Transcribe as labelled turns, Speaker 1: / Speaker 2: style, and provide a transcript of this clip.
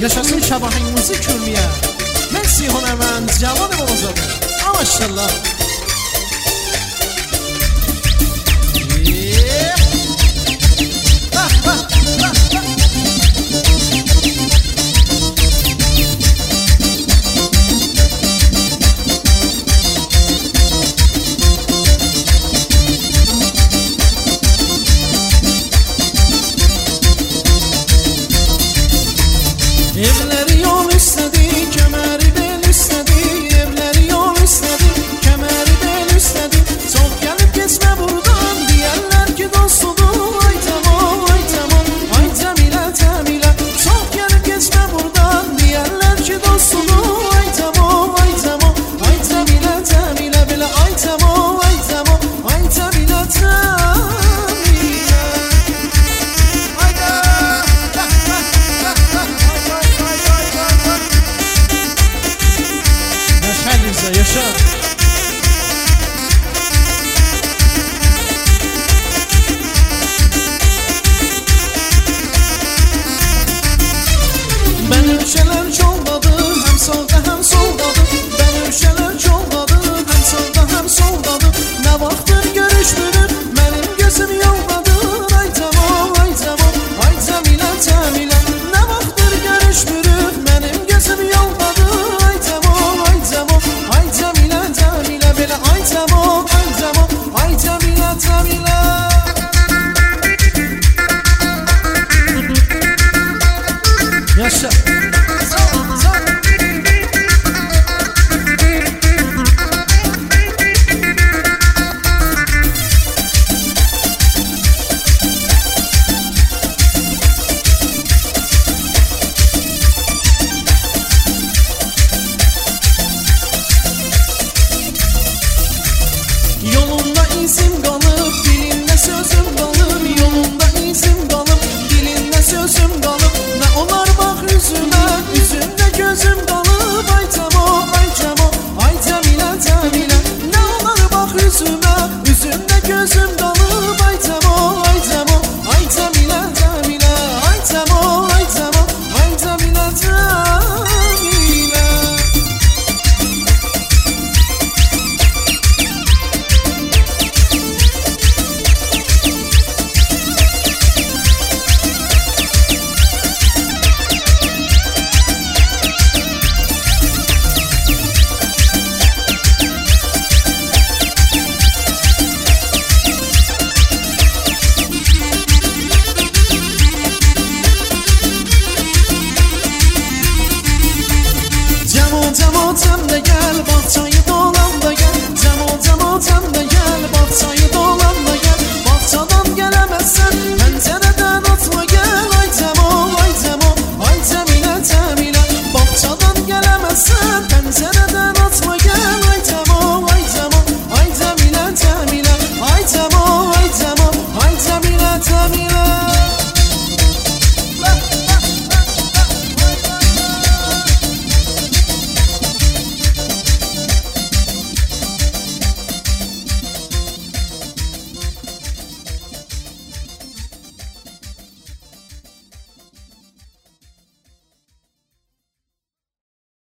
Speaker 1: Yaşasın Şabahımızı kürmüyə. Merci hünərmənd Cəvan Babazadə. Maşallah. Evləri yol istədi, kəməri bel istədi. Evləri yol istədi, kəməri bel istədi. Çox gəlib keçmə buradan, deyərlər ki dostudur. Ay tamam, ay tamam, ay Cəmilə, Cəmilə. Çox gəlib keçmə buradan, deyərlər ki dostudur. Ay tamam, ay tamam, ay Cəmilə, Cəmilə. Belə ay tamam, ay tamam, ay Cəmilə, Cəmilə. Yaşa. Ben ölçələr çoldadı, həm sağda həm soldadı. Ben ölçələr çoldadı, həm sağda həm soldadı. Nə vaxtdır görüşmürük, mənim gözüm yoldadı. Ay tamam, ay tamam, ay Cəmilə, Cəmilə. Nə vaxtdır görüşmürük, mənim gözüm yoldadı. Ay tamam, ay tamam, ay Cəmilə, Cəmilə. Belə ay tamam, ay tamam, ay Cəmilə, Cəmilə. Yaşa. Yolunda izim qalıb, dilində sözüm qalıb. Yolunda izim qalıb, dilində sözüm qalıb. Nə olar bax üzümə, üzümdə gözüm qalıb. Ay tamam, ay tamam, ay Cəmilə, Cəmilə. Nə olar bax üzümə, üzümdə gözüm qalıb.